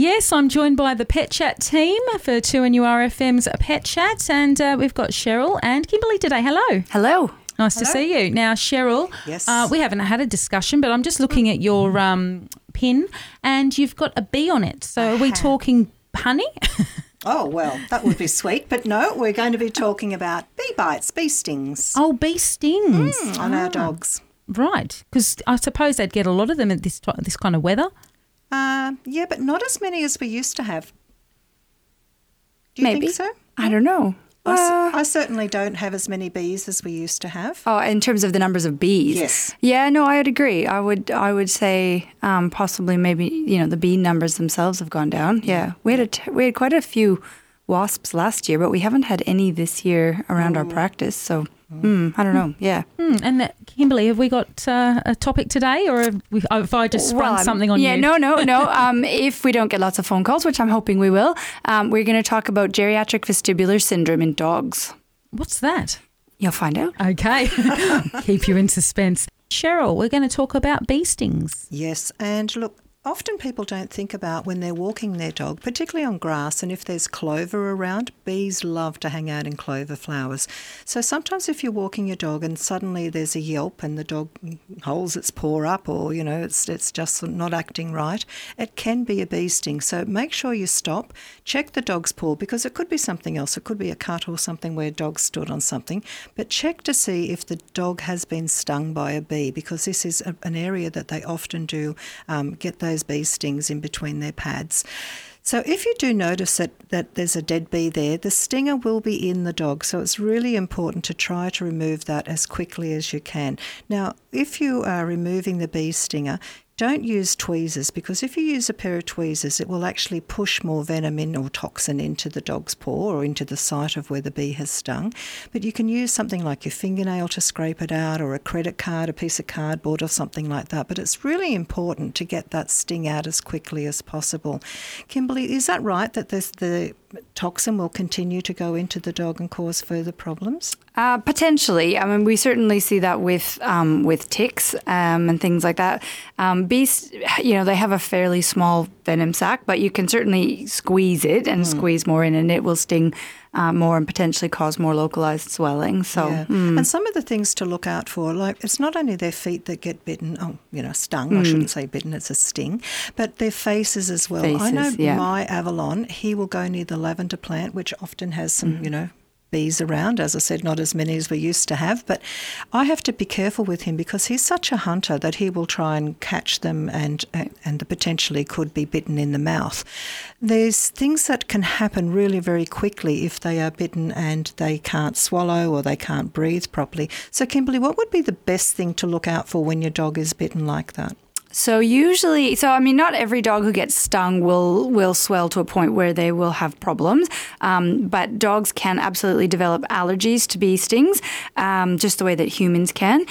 Yes, I'm joined by the Pet Chat team for 2NURFM's Pet Chat, and we've got Cheryl and Kimberly today. Hello. Hello. Nice to see you. Now, Cheryl, Yes. We haven't had a discussion, but I'm just looking at your pin, and you've got a bee on it. So are we talking honey? Oh, well, that would be sweet. But no, we're going to be talking about bee bites, bee stings Oh, bee stings. on our dogs. Right, because I suppose they'd get a lot of them at this kind of weather. Yeah, but not as many as we used to have. Do you Maybe. think so? I don't know. I certainly don't have as many bees as we used to have. Oh, in terms of the numbers of bees? Yes. Yeah, no, I would agree. I would say possibly maybe, the bee numbers themselves have gone down. Yeah. We had quite a few wasps last year, but we haven't had any this year around our practice. So, I don't know. Yeah. And Kimberly, have we got a topic today, or if I just sprung something on you? Yeah, no. If we don't get lots of phone calls, which I'm hoping we will, we're going to talk about geriatric vestibular syndrome in dogs. What's that? You'll find out. Okay. Keep you in suspense. Cheryl, we're going to talk about bee stings. Yes, and look, often people don't think about when they're walking their dog, particularly on grass, and if there's clover around, bees love to hang out in clover flowers. So sometimes if you're walking your dog and suddenly there's a yelp and the dog holds its paw up, or, it's just not acting right, it can be a bee sting. So make sure you stop, check the dog's paw, because it could be something else. It could be a cut or something where a dog stood on something. But check to see if the dog has been stung by a bee, because this is an area that they often do get those bee stings in between their pads. So if you do notice that there's a dead bee there, the stinger will be in the dog. So it's really important to try to remove that as quickly as you can. Now, if you are removing the bee stinger, don't use tweezers, because if you use a pair of tweezers, it will actually push more venom in or toxin into the dog's paw or into the site of where the bee has stung. But you can use something like your fingernail to scrape it out, or a credit card, a piece of cardboard or something like that. But it's really important to get that sting out as quickly as possible. Kimberly, is that right, that the toxin will continue to go into the dog and cause further problems? Potentially. I mean, we certainly see that with ticks and things like that. Bees, they have a fairly small venom sac, but you can certainly squeeze it and squeeze more in, and it will sting more and potentially cause more localized swelling. So, And some of the things to look out for, like it's not only their feet that get bitten, stung, I shouldn't say bitten, it's a sting, but their faces as well. I know my Avalon, he will go near the lavender plant, which often has some, bees around. As I said, not as many as we used to have, but I have to be careful with him because he's such a hunter that he will try and catch them and potentially could be bitten in the mouth. There's things that can happen really very quickly if they are bitten and they can't swallow or they can't breathe properly. So Kimberly, what would be the best thing to look out for when your dog is bitten like that? So not every dog who gets stung will swell to a point where they will have problems, but dogs can absolutely develop allergies to bee stings, just the way that humans can.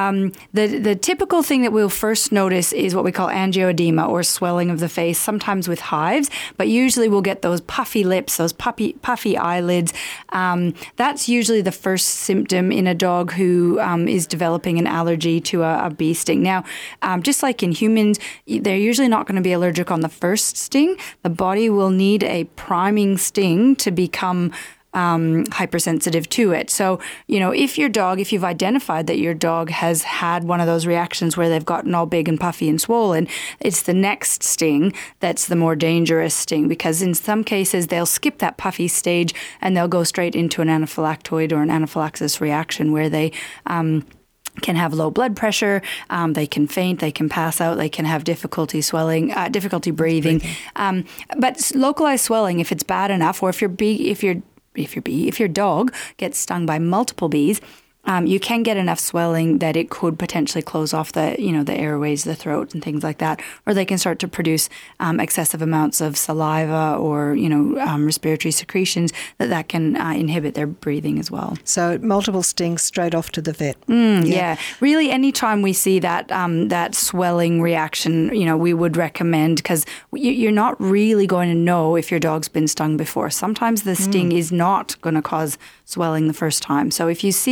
The typical thing that we'll first notice is what we call angioedema, or swelling of the face, sometimes with hives, but usually we'll get those puffy lips, those puffy eyelids. That's usually the first symptom in a dog who is developing an allergy to a bee sting. Now, just like in humans, they're usually not going to be allergic on the first sting. The body will need a priming sting to become hypersensitive to it. So, if you've identified that your dog has had one of those reactions where they've gotten all big and puffy and swollen, it's the next sting that's the more dangerous sting, because in some cases they'll skip that puffy stage and they'll go straight into an anaphylactoid or an anaphylaxis reaction where they can have low blood pressure, they can faint, they can pass out, they can have difficulty swelling, difficulty breathing. But localized swelling, if it's bad enough, or if your dog gets stung by multiple bees, you can get enough swelling that it could potentially close off the airways, the throat, and things like that. Or they can start to produce excessive amounts of saliva or respiratory secretions that can inhibit their breathing as well. So multiple stings, straight off to the vet. Yeah, really. Anytime we see that swelling reaction, we would recommend, because you're not really going to know if your dog's been stung before. Sometimes the sting is not going to cause swelling the first time. So if you see that reaction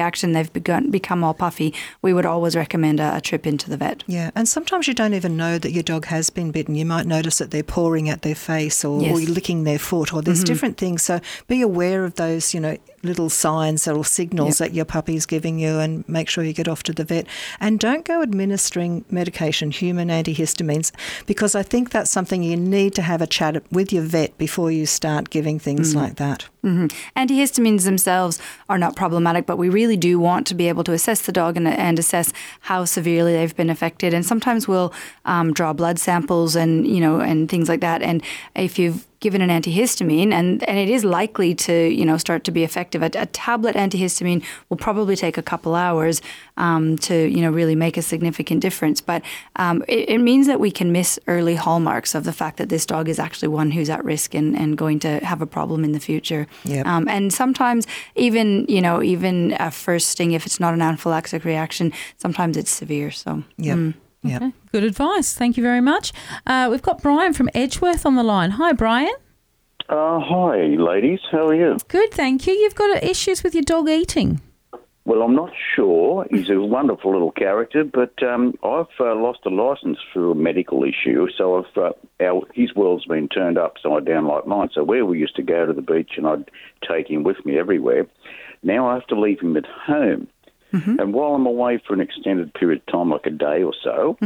reaction, they've become all puffy, we would always recommend a trip into the vet. Yeah, and sometimes you don't even know that your dog has been bitten. You might notice that they're pawing at their face or you're licking their foot, or there's different things. So be aware of those, little signs or signals that your puppy's giving you, and make sure you get off to the vet. And don't go administering medication, human antihistamines, because I think that's something you need to have a chat with your vet before you start giving things like that. Antihistamines themselves are not problematic, but we really do want to be able to assess the dog and assess how severely they've been affected. And sometimes we'll draw blood samples and things like that. And if you've given an antihistamine, and it is likely to start to be effective, a tablet antihistamine will probably take a couple hours to really make a significant difference. But it means that we can miss early hallmarks of the fact that this dog is actually one who's at risk and going to have a problem in the future. Yep. And sometimes even a first sting, if it's not an anaphylactic reaction, sometimes it's severe. So Yep. Yep. Okay. Good advice. Thank you very much. We've got Brian from Edgeworth on the line. Hi, Brian. Hi, ladies. How are you? Good, thank you. You've got issues with your dog eating. Well, I'm not sure. He's a wonderful little character, but I've lost a licence through a medical issue, so his world's been turned upside down like mine. So where we used to go to the beach and I'd take him with me everywhere, now I have to leave him at home. And while I'm away for an extended period of time, like a day or so,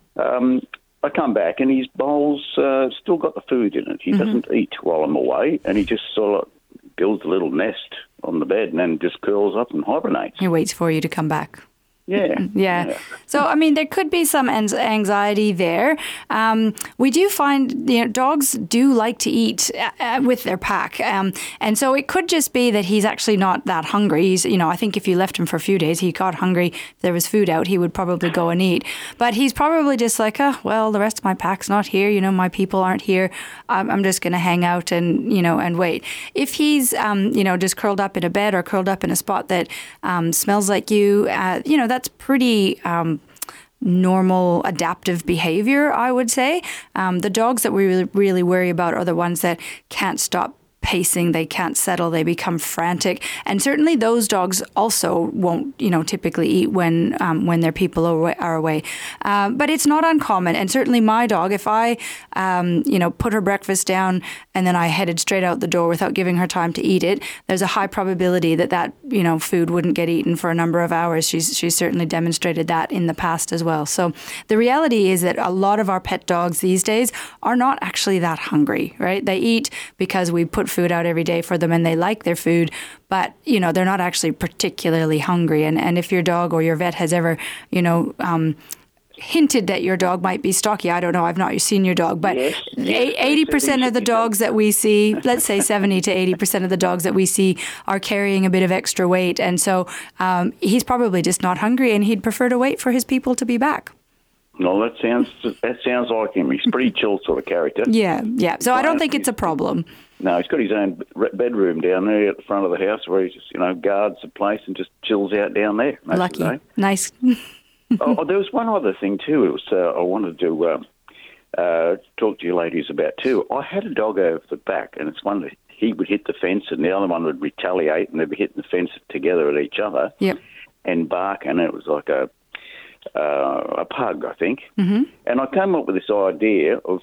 I come back and his bowl's still got the food in it. He doesn't eat while I'm away, and he just sort of builds a little nest on the bed and then just curls up and hibernates. he waits for you to come back. Yeah. So, I mean, there could be some anxiety there. We do find, dogs do like to eat with their pack. And so it could just be that he's actually not that hungry. He's, I think if you left him for a few days, he got hungry. If there was food out, he would probably go and eat. But he's probably just like, the rest of my pack's not here. My people aren't here. I'm just going to hang out and, and wait. If he's, just curled up in a bed or curled up in a spot that smells like you, that's pretty normal adaptive behavior, I would say. The dogs that we really worry about are the ones that can't stop pacing, they can't settle, they become frantic. And certainly those dogs also won't, typically eat when their people are away. But it's not uncommon. And certainly my dog, if I, put her breakfast down and then I headed straight out the door without giving her time to eat it, there's a high probability that food wouldn't get eaten for a number of hours. She's certainly demonstrated that in the past as well. So the reality is that a lot of our pet dogs these days are not actually that hungry, right? They eat because we put food out every day for them and they like their food, but they're not actually particularly hungry. And if your dog or your vet has ever hinted that your dog might be stocky, I don't know, I've not seen your dog, but 80% of the dogs that we see, let's say 70 to 80% of the dogs that we see are carrying a bit of extra weight, and so he's probably just not hungry and he'd prefer to wait for his people to be back. No, that sounds like him. He's a pretty chill sort of character. Yeah. So I don't think it's a problem. No, he's got his own bedroom down there at the front of the house where he just, guards the place and just chills out down there. Lucky. Nice. There was one other thing too. It was I wanted to talk to you ladies about too. I had a dog over the back, and it's one that he would hit the fence and the other one would retaliate, and they'd be hitting the fence together at each other and bark, and it was like a pug, I think. And I came up with this idea of,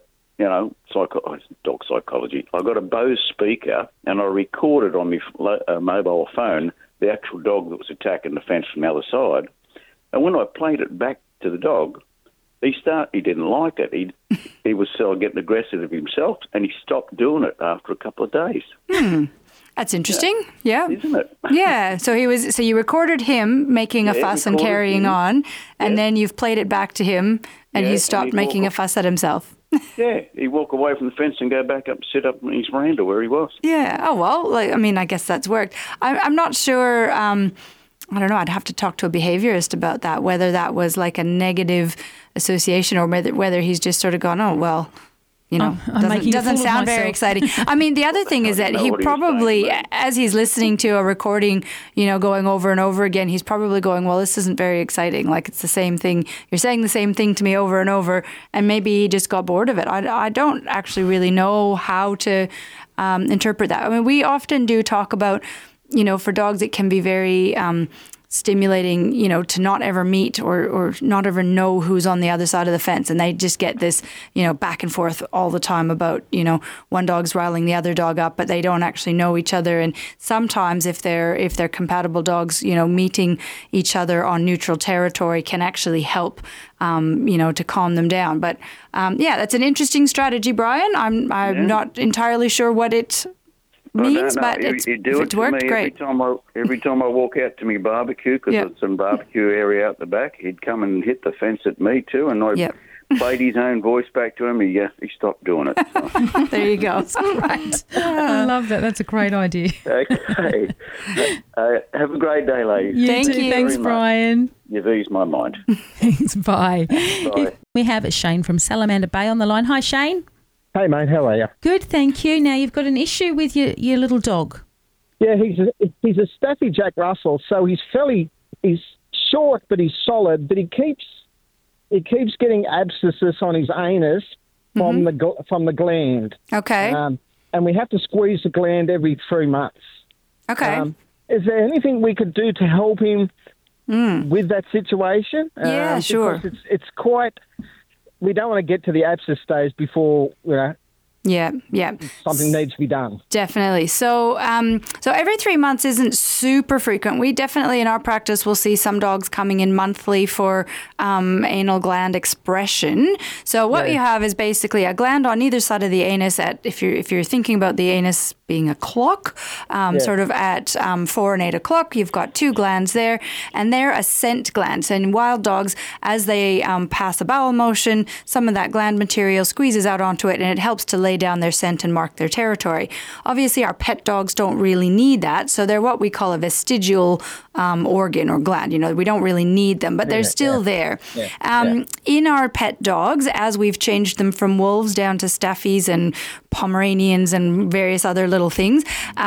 dog psychology. I got a Bose speaker and I recorded on my mobile phone the actual dog that was attacking the fence from the other side. And when I played it back to the dog, he didn't like it. He was getting aggressive of himself, and he stopped doing it after a couple of days. That's interesting. Yeah. Isn't it? Yeah. So you recorded him making a fuss and carrying on, and then you've played it back to him, and he stopped making a fuss at himself. Yeah, he'd walk away from the fence and go back up, sit up in his veranda where he was. Yeah. Oh, well, I guess that's worked. I'm not sure. I don't know. I'd have to talk to a behaviorist about that, whether that was like a negative association or whether he's just sort of gone, oh, well, doesn't sound very exciting. The other thing is that he probably, as he's listening to a recording, going over and over again, he's probably going, well, this isn't very exciting. Like, it's the same thing. You're saying the same thing to me over and over. And maybe he just got bored of it. I don't actually really know how to interpret that. We often do talk about for dogs, it can be very stimulating, to not ever meet or not ever know who's on the other side of the fence. And they just get this, back and forth all the time about, one dog's riling the other dog up, but they don't actually know each other. And sometimes if they're compatible dogs, meeting each other on neutral territory can actually help, to calm them down. But that's an interesting strategy, Brian. I'm not entirely sure what it means, but it's worked great. Every time I walk out to my barbecue, because there's some barbecue area out the back, he'd come and hit the fence at me too, and I played his own voice back to him. He stopped doing it. So. There you go. Right. I love that. That's a great idea. Okay. Have a great day, ladies. Thank you. Thanks, Brian. You've eased my mind. Thanks. Bye. Bye. We have Shane from Salamander Bay on the line. Hi, Shane. Hey, mate, how are you? Good, thank you. Now, you've got an issue with your little dog. Yeah, he's a Staffy Jack Russell, so he's short, but he's solid, but he keeps getting abscesses on his anus from the gland. Okay. And we have to squeeze the gland every 3 months. Okay. Is there anything we could do to help him with that situation? Yeah, sure. Because it's quite... We don't want to get to the abscess stage before, something needs to be done. Definitely. So every 3 months isn't super frequent. We definitely, in our practice, will see some dogs coming in monthly for anal gland expression. So what you have is basically a gland on either side of the anus. If you're thinking about the anus being a clock, sort of at 4 and 8 o'clock, you've got 2 glands there, and they're a scent glands. And in wild dogs, as they pass a bowel motion, some of that gland material squeezes out onto it, and it helps to lay down their scent and mark their territory. Obviously, our pet dogs don't really need that, so they're what we call a vestigial organ or gland. We don't really need them, but they're still there. In our pet dogs, as we've changed them from wolves down to Staffies and Pomeranians and various other little things,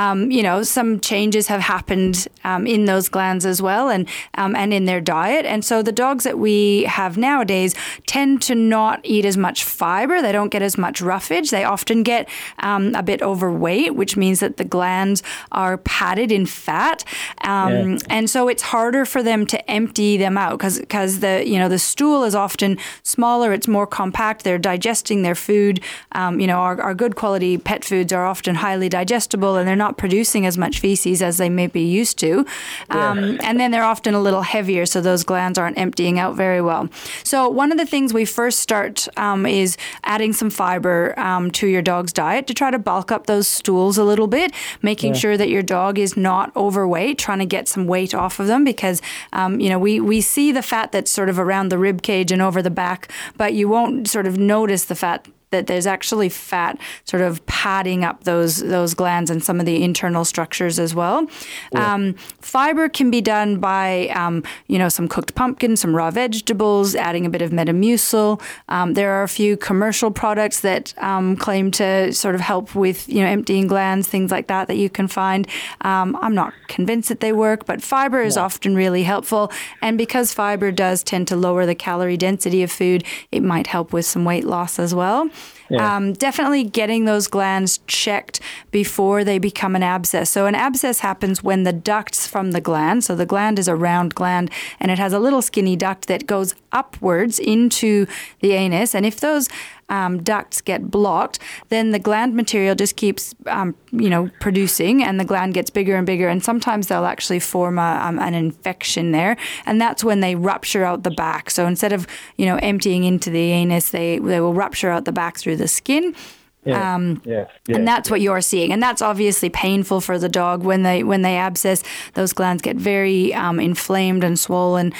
some changes have happened in those glands as well, and in their diet. And so the dogs that we have nowadays tend to not eat as much fiber. They don't get as much roughage. They often get a bit overweight, which means that the glands are padded in fat, and so it's harder for them to empty them out because the stool is often smaller. It's more compact. They're digesting their food. Our good quality pet foods are often highly digestible, and they're not producing as much feces as they may be used to. And then they're often a little heavier, so those glands aren't emptying out very well. So one of the things we first start is adding some fiber to your dog's diet to try to bulk up those stools a little bit, making sure that your dog is not overweight, trying to get some weight off of them, because we see the fat that's sort of around the rib cage and over the back, but you won't sort of notice the fat that there's actually fat sort of padding up those glands and some of the internal structures as well. Fiber can be done by, some cooked pumpkin, some raw vegetables, adding a bit of Metamucil. There are a few commercial products that claim to sort of help with, emptying glands, things like that you can find. I'm not convinced that they work, but fiber is often really helpful. And because fiber does tend to lower the calorie density of food, it might help with some weight loss as well. Definitely getting those glands checked before they become an abscess. So an abscess happens when the ducts from the gland, so the gland is a round gland and it has a little skinny duct that goes upwards into the anus. And if those ducts get blocked, then the gland material just keeps, producing, and the gland gets bigger and bigger. And sometimes they'll actually form an infection there, and that's when they rupture out the back. So instead of emptying into the anus, they will rupture out the back through the skin. And that's what you're seeing, and that's obviously painful for the dog when they abscess. Those glands get very inflamed and swollen.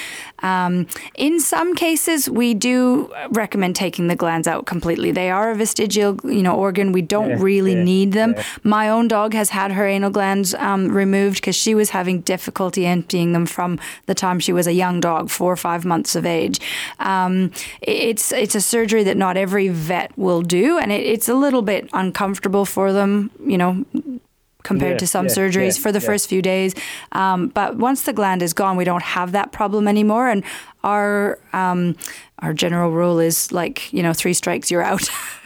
In some cases, we do recommend taking the glands out completely. They are a vestigial, organ. We don't really need them. My own dog has had her anal glands removed because she was having difficulty emptying them from the time she was a young dog, 4 or 5 months of age. It's a surgery that not every vet will do, and it's a little bit uncomfortable for them, compared to some surgeries for the first few days. But once the gland is gone, we don't have that problem anymore. And our general rule is 3 strikes, you're out.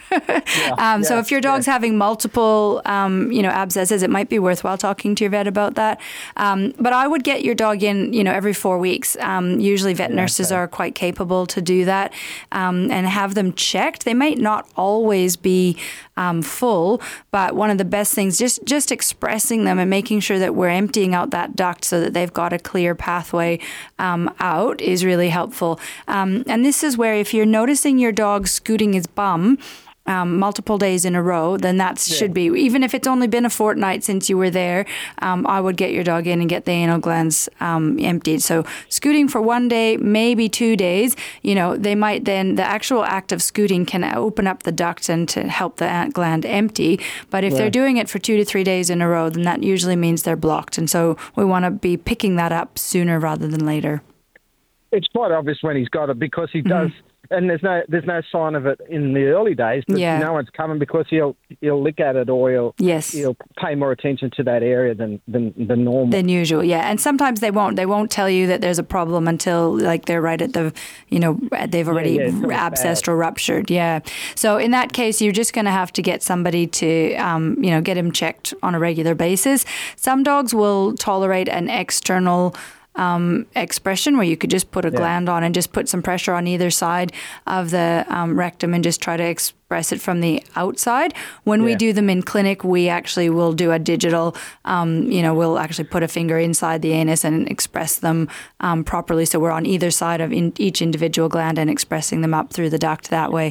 So if your dog's having multiple, abscesses, it might be worthwhile talking to your vet about that. But I would get your dog in, every 4 weeks. Usually vet nurses are quite capable to do that, and have them checked. They might not always be full, but one of the best things, just expressing them and making sure that we're emptying out that duct so that they've got a clear pathway out is really helpful. And this is where if you're noticing your dog scooting his bum multiple days in a row, then that should be, even if it's only been a fortnight since you were there, I would get your dog in and get the anal glands emptied. So scooting for 1 day, maybe 2 days, they might then, the actual act of scooting can open up the duct and to help the gland empty. But if they're doing it for 2 to 3 days in a row, then that usually means they're blocked. And so we want to be picking that up sooner rather than later. It's quite obvious when he's got it because he does, and there's no sign of it in the early days, but no one's coming because he'll lick at it or he'll pay more attention to that area than normal. Than usual, yeah. And sometimes they won't tell you that there's a problem until like they're right at the, they've already abscessed or ruptured, So in that case, you're just going to have to get somebody to, get him checked on a regular basis. Some dogs will tolerate an external expression where you could just put a gland on and just put some pressure on either side of the rectum and just try to express it from the outside. When we do them in clinic, we actually will do a digital, we'll actually put a finger inside the anus and express them properly. So we're on either side of each individual gland and expressing them up through the duct that way.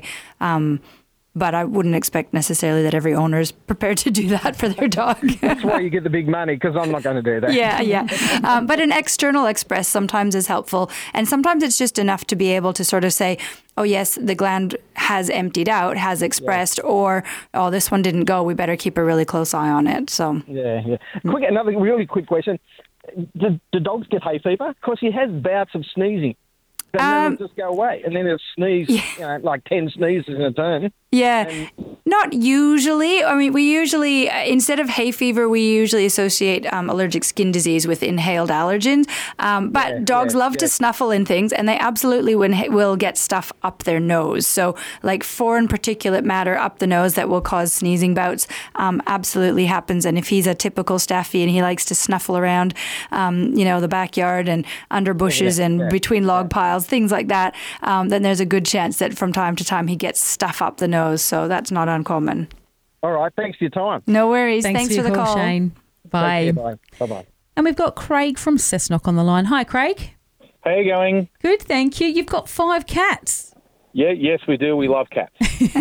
But I wouldn't expect necessarily that every owner is prepared to do that for their dog. That's why you get the big money, because I'm not going to do that. But an external express sometimes is helpful. And sometimes it's just enough to be able to sort of say, oh, yes, the gland has emptied out, has expressed, or, oh, this one didn't go. We better keep a really close eye on it. So Another really quick question. Do dogs get hay fever? Because he has bouts of sneezing. And then it'll just go away. And then he'll sneeze, like 10 sneezes in a turn. Yeah, not usually. I mean, we usually, instead of hay fever, we usually associate allergic skin disease with inhaled allergens. But dogs love to snuffle in things, and they absolutely will get stuff up their nose. So like foreign particulate matter up the nose that will cause sneezing bouts absolutely happens. And if he's a typical staffy and he likes to snuffle around, the backyard and under bushes and between log piles, things like that, then there's a good chance that from time to time he gets stuff up the nose. So that's not uncommon. All right. Thanks for your time. No worries. Thanks for the call, Shane. Bye. Bye. Bye-bye. And we've got Craig from Cessnock on the line. Hi, Craig. How are you going? Good, thank you. You've got 5 cats. Yeah, yes, we do. We love cats.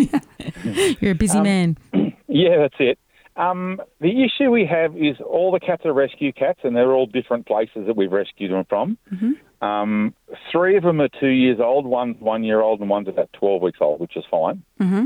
You're a busy man. Yeah, that's it. The issue we have is all the cats are rescue cats, and they're all different places that we've rescued them from. 3 of them are 2 years old, one's 1 year old, and one's about 12 weeks old, which is fine.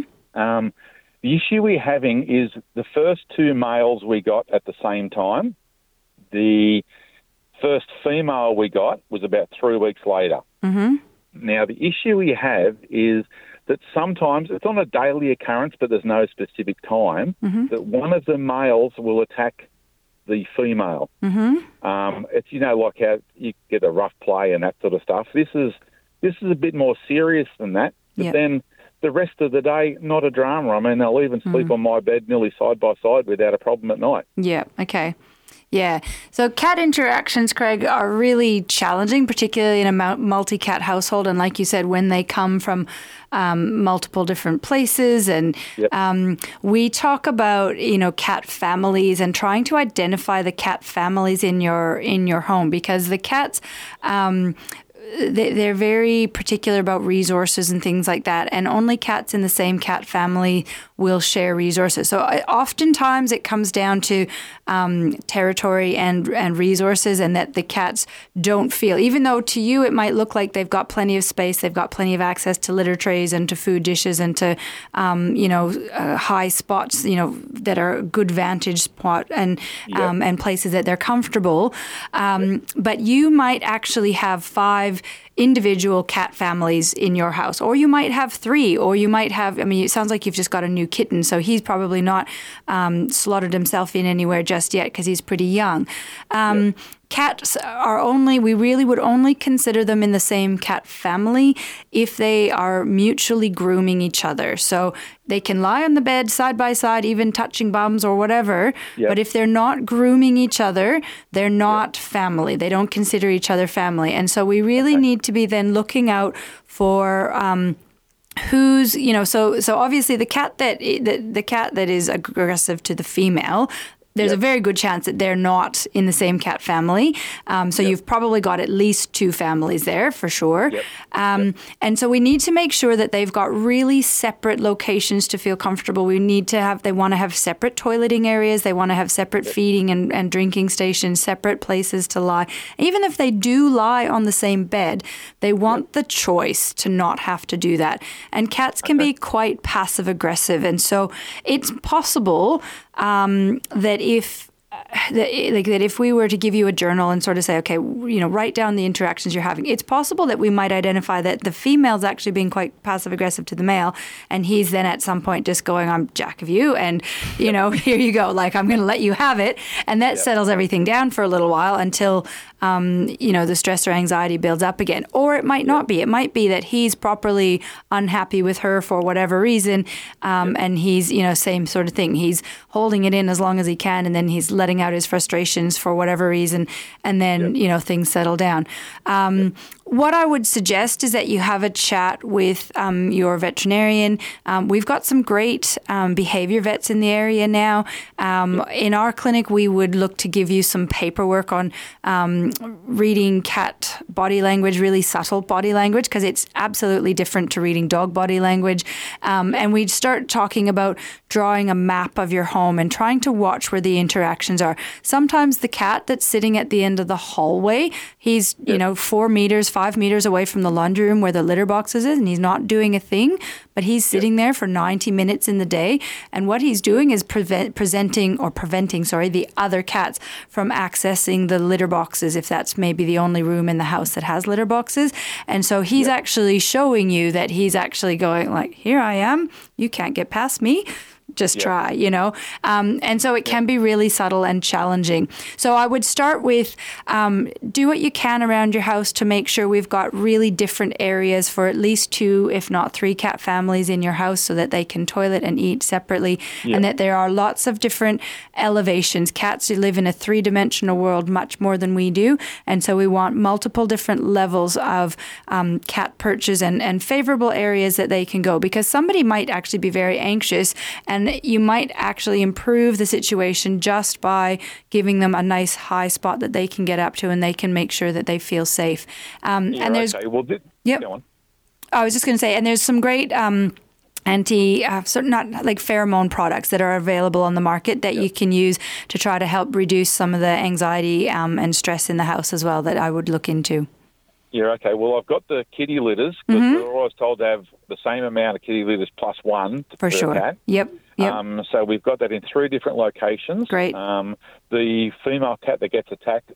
The issue we're having is the first 2 males we got at the same time. The first female we got was about 3 weeks later. Now, the issue we have is that sometimes, it's on a daily occurrence, but there's no specific time, that one of the males will attack the female. It's, like how you get a rough play and that sort of stuff. This is a bit more serious than that. But then the rest of the day, not a drama. I mean, they'll even sleep on my bed nearly side by side without a problem at night. Yeah, okay. Yeah. So cat interactions, Craig, are really challenging, particularly in a multi-cat household. And like you said, when they come from multiple different places. And we talk about, cat families and trying to identify the cat families in your home, because the cats... they're very particular about resources and things like that, and only cats in the same cat family will share resources. So oftentimes it comes down to territory and resources, and that the cats don't feel, even though to you it might look like they've got plenty of space, they've got plenty of access to litter trays and to food dishes and to high spots, that are a good vantage spot and places that they're comfortable. But you might actually have 5 individual cat families in your house, or you might have 3, or you might have, I mean, it sounds like you've just got a new kitten, so he's probably not slotted himself in anywhere just yet because he's pretty young. Cats we really would only consider them in the same cat family if they are mutually grooming each other. So they can lie on the bed side by side, even touching bums or whatever. Yep. But if they're not grooming each other, they're not family. They don't consider each other family. And so we really need to be then looking out for who's, so obviously the cat that is aggressive to the female, there's a very good chance that they're not in the same cat family. So you've probably got at least 2 families there for sure. And so we need to make sure that they've got really separate locations to feel comfortable. They want to have separate toileting areas. They want to have separate feeding and drinking stations, separate places to lie. Even if they do lie on the same bed, they want the choice to not have to do that. And cats can be quite passive aggressive. And so it's possible that if we were to give you a journal and sort of say, okay, write down the interactions you're having, it's possible that we might identify that the female's actually being quite passive aggressive to the male, and he's then at some point just going, I'm jack of you, and here you go, like I'm going to let you have it, and that settles everything down for a little while until the stress or anxiety builds up again. Or it might not be. It might be that he's properly unhappy with her for whatever reason, and he's, same sort of thing. He's holding it in as long as he can, and then he's letting out his frustrations for whatever reason, and then, things settle down. What I would suggest is that you have a chat with your veterinarian. We've got some great behavior vets in the area now. In our clinic, we would look to give you some paperwork on reading cat body language, really subtle body language, because it's absolutely different to reading dog body language. And we'd start talking about drawing a map of your home and trying to watch where the interactions are. Sometimes the cat that's sitting at the end of the hallway, he's, 4 meters, 5 meters away from the laundry room where the litter boxes is, and he's not doing a thing, but he's sitting there for 90 minutes in the day. And what he's doing is preventing the other cats from accessing the litter boxes, if that's maybe the only room in the house that has litter boxes. And so he's actually showing you that he's actually going like, here I am, you can't get past me. Just try, and so it can be really subtle and challenging. So I would start with do what you can around your house to make sure we've got really different areas for at least 2, if not 3 cat families in your house, so that they can toilet and eat separately, and that there are lots of different elevations. Cats live in a 3-dimensional world much more than we do, and so we want multiple different levels of cat perches and favorable areas that they can go, because somebody might actually be very anxious, and you might actually improve the situation just by giving them a nice high spot that they can get up to, and they can make sure that they feel safe. And there's go on. I was just going to say, and there's some great not like pheromone products that are available on the market that you can use to try to help reduce some of the anxiety and stress in the house as well, that I would look into. Yeah, okay. Well, I've got the kitty litters, because we're always told to have the same amount of kitty litters plus 1 per cat. Yep. So we've got that in 3 different locations. Great. The female cat that gets attacked,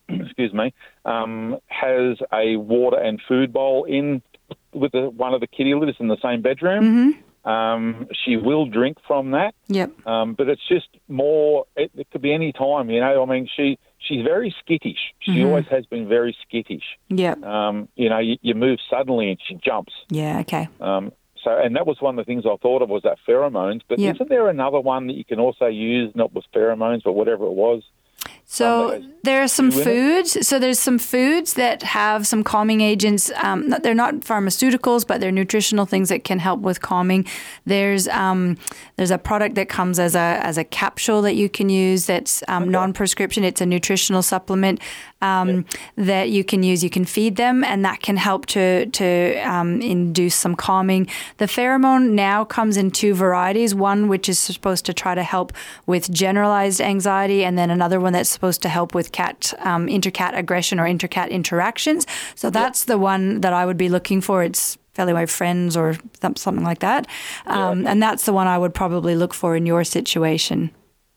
has a water and food bowl in with one of the kitty litters in the same bedroom. She will drink from that. But it's just more, it could be any time, she's very skittish. She always has been very skittish. You move suddenly and she jumps. Okay. And that was one of the things I thought of, was that pheromones. But isn't there another one that you can also use, not with pheromones, but whatever it was? So there are some foods. So there's some foods that have some calming agents. They're not pharmaceuticals, but they're nutritional things that can help with calming. There's a product that comes as a capsule that you can use that's non-prescription. It's a nutritional supplement that you can use. You can feed them, and that can help to induce some calming. The pheromone now comes in 2 varieties. One which is supposed to try to help with generalized anxiety, and then another one that's supposed to help with inter-cat aggression or inter-cat interactions. So that's the one that I would be looking for. It's Fellow Wave Friends or something like that. And that's the one I would probably look for in your situation.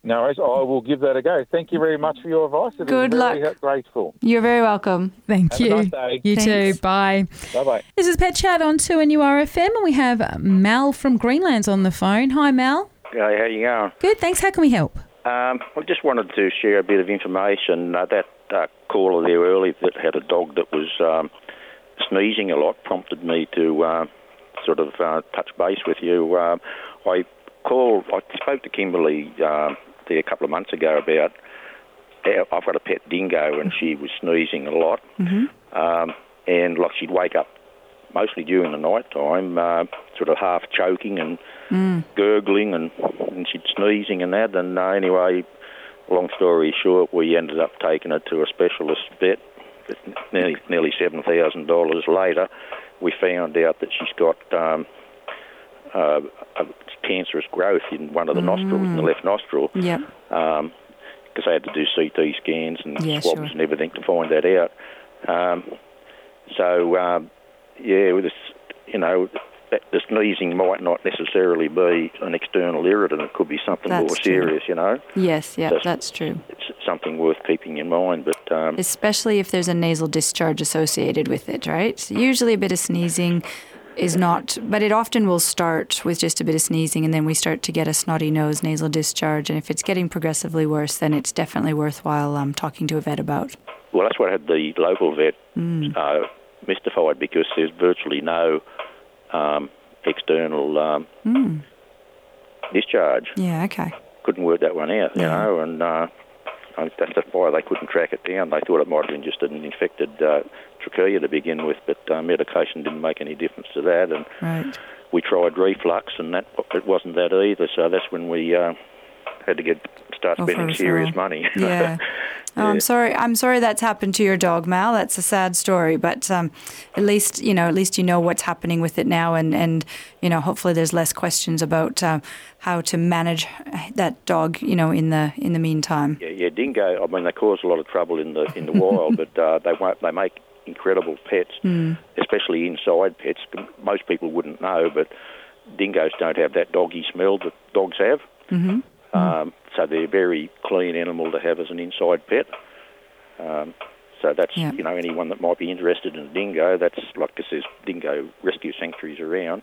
No worries. I will give that a go. Thank you very much for your advice. It Good was luck. very grateful. You're very welcome. Thank Have a you. nice day. You Thanks. too. Bye. Bye-bye. This is Pet Chat on 2NURFM, and we have Mel from Greenlands on the phone. Hi, Mel. Hey, how you going? Good, thanks. How can we help? I just wanted to share a bit of information. That caller there earlier that had a dog that was sneezing a lot prompted me to sort of touch base with you. I spoke to Kimberly there a couple of months ago about I've got a pet dingo and she was sneezing a lot. And like she'd wake up mostly during the night time, sort of half choking and gurgling and she'd sneezing and that. And anyway, long story short, we ended up taking her to a specialist vet. Nearly $7,000 later, we found out that she's got a cancerous growth in one of the nostrils, in the left nostril. Yep. Because they had to do CT scans and Yeah, swabs sure. and everything to find that out. With this, the sneezing might not necessarily be an external irritant. It could be something That's more true. serious, Yes, yeah, So- that's true. It's something worth keeping in mind. But Especially if there's a nasal discharge associated with it, right? Usually a bit of sneezing is not, but it often will start with just a bit of sneezing and then we start to get a snotty nose, nasal discharge. And if it's getting progressively worse, then it's definitely worthwhile talking to a vet about. well, that's what had the local vet mystified, because there's virtually no external discharge. Yeah, okay. Couldn't work that one out, and that's why they couldn't track it down. They thought it might have been just an infected trachea to begin with, but medication didn't make any difference to that. And Right. we tried reflux, and it wasn't that either. So that's when we had to start Go for spending referral. serious money. Yeah. Oh, I'm sorry that's happened to your dog, Mal. That's a sad story, but at least you know what's happening with it now, and hopefully there's less questions about how to manage that dog, in the meantime. Yeah, dingo. I mean, they cause a lot of trouble in the wild, but they make incredible pets, especially inside pets. Most people wouldn't know, but dingoes don't have that doggy smell that dogs have. Mm-hmm. So they're a very clean animal to have as an inside pet. So that's, anyone that might be interested in a dingo, that's like, because there's dingo rescue sanctuaries around.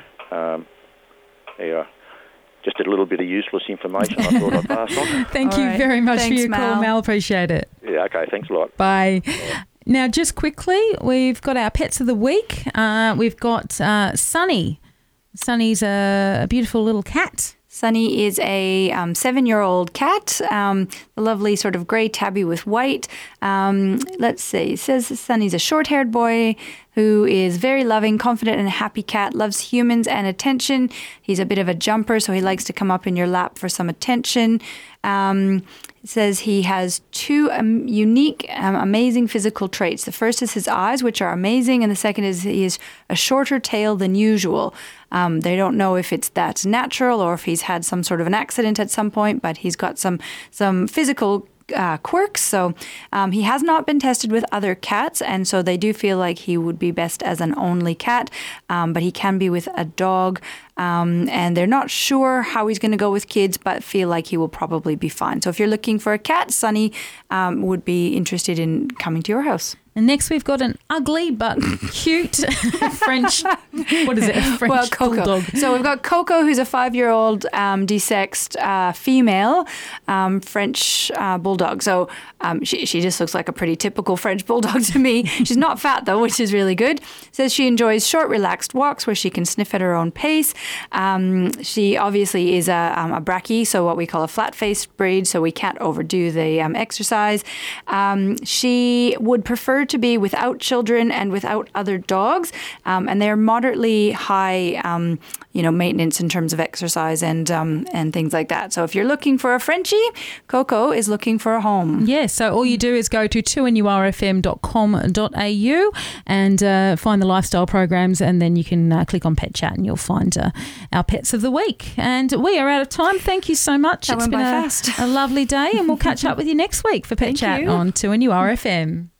Just a little bit of useless information I thought I'd pass on. Thank All you right. very much Thanks, for your call, Mal. Mel. Appreciate it. Yeah, okay, thanks a lot. Bye. Now, just quickly, we've got our pets of the week. We've got Sunny. Sunny's a beautiful little cat. Sunny is a 7-year-old cat, a lovely sort of grey tabby with white. Let's see. It says Sunny's a short-haired boy who is very loving, confident, and a happy cat, loves humans and attention. He's a bit of a jumper, so he likes to come up in your lap for some attention. It says he has two unique, amazing physical traits. The first is his eyes, which are amazing, and the second is he has a shorter tail than usual. They don't know if it's that natural or if he's had some sort of an accident at some point, but he's got some physical quirks. So he has not been tested with other cats, and so they do feel like he would be best as an only cat, but he can be with a dog. And they're not sure how he's going to go with kids, but feel like he will probably be fine. So if you're looking for a cat, Sunny would be interested in coming to your house. And next we've got an ugly but cute French, what is it, a French Coco. bulldog. So we've got Coco, who's a 5-year-old desexed female French bulldog. So she just looks like a pretty typical French bulldog to me. She's not fat though, which is really good. Says she enjoys short, relaxed walks where she can sniff at her own pace. She obviously is a brachy, so what we call a flat-faced breed, so we can't overdo the exercise. She would prefer to be without children and without other dogs, and they're moderately high, maintenance in terms of exercise and things like that. So if you're looking for a Frenchie, Coco is looking for a home. Yes, so all you do is go to 2nurfm.com.au and find the lifestyle programs, and then you can click on Pet Chat and you'll find our pets of the week. And we are out of time. Thank you so much. That It's went been by fast. a lovely day, and we'll catch up with you next week for Pet Thank Chat you. on 2NURFM.